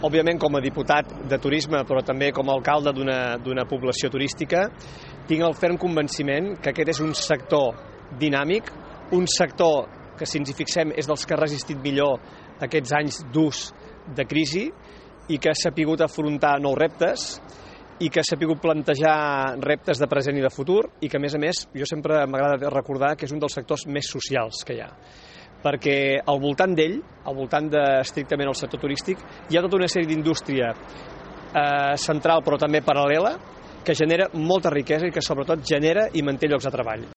Òbviament, com a diputat de turisme, però també com a alcalde d'una població turística, tinc el ferm convenciment que aquest és un sector dinàmic, un sector que, si ens hi fixem, és dels que ha resistit millor aquests anys durs de crisi i que ha sapigut afrontar nous reptes i que ha sapigut plantejar reptes de present i de futur i que, a més, jo sempre m'agrada recordar que és un dels sectors més socials que hi ha. Perquè al voltant d'ell, al voltant estrictament el sector turístic, hi ha tota una sèrie d'indústria central però també paral·lela que genera molta riquesa i que sobretot genera i manté llocs de treball.